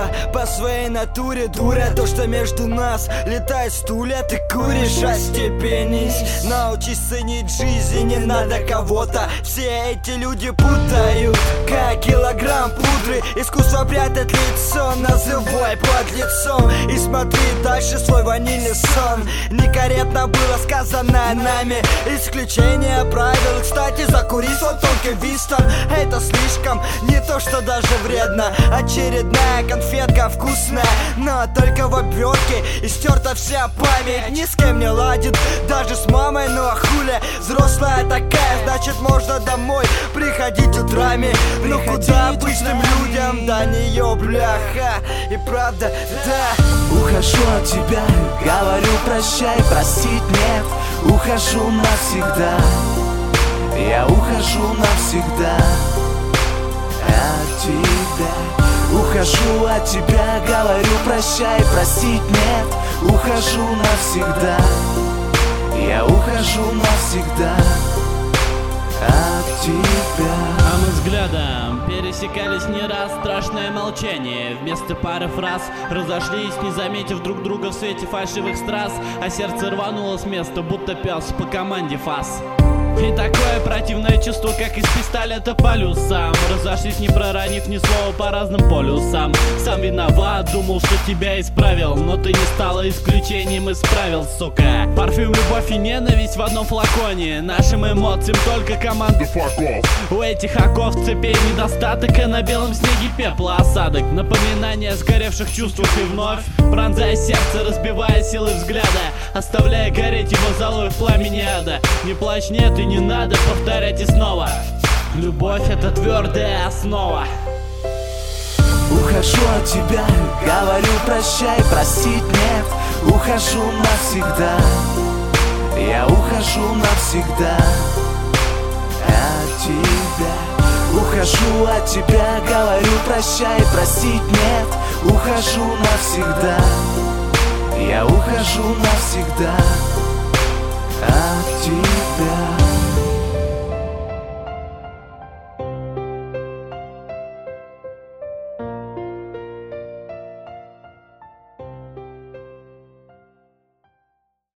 дура по своей натуре, дура. То, что между нас летает стулья, ты куришь, остепенись. Научись ценить жизнь, не надо кого-то. Все эти люди путают, как килограмм пудры. Искусство прятать лицо, называй под лицом. И смотри дальше свой ванильный сон. Некорректно было сказано нами, исключение правил. Кстати, закурить свой тонкий вистон, это слишком, не то что даже вредно. Очередная конфетка вкусная, но только в обертке, и стерта вся память. Ни с кем не ладит, даже с мамой, ну а хули. Взрослая такая, значит можно домой приходить утрами. Ну куда обычным людям до нее, бляха. И правда, да. Ухожу от тебя, говорю прощай, простить нет. Ухожу навсегда, я ухожу навсегда от тебя. Ухожу от тебя, говорю прощай, простить нет. Ухожу навсегда, я ухожу навсегда от тебя. А мы взглядом пересекались не раз, страшное молчание. Вместо пары фраз разошлись, не заметив друг друга в свете фальшивых страз. А сердце рвануло с места, будто пес по команде фас. И такое противное чувство, как из пистолета по люсам. Разошлись, не проронив ни слова, по разным полюсам. Сам виноват, думал, что тебя исправил, но ты не стала исключением, исправил, сука. Парфюм, любовь и ненависть в одном флаконе. Нашим эмоциям только команда fuck off. У этих оков цепей недостаток, а на белом снеге пепла осадок. Напоминание о сгоревших чувствах и вновь пронзая сердце, разбивая силы взгляда, оставляя гореть его золой в пламени ада. Не плачь, нет, и не надо повторять и снова. Любовь — это твердая основа. Ухожу от тебя, говорю прощай, простить нет. Ухожу навсегда, я ухожу навсегда от тебя. Ухожу от тебя, говорю прощай, простить нет. Ухожу навсегда, я ухожу навсегда от тебя.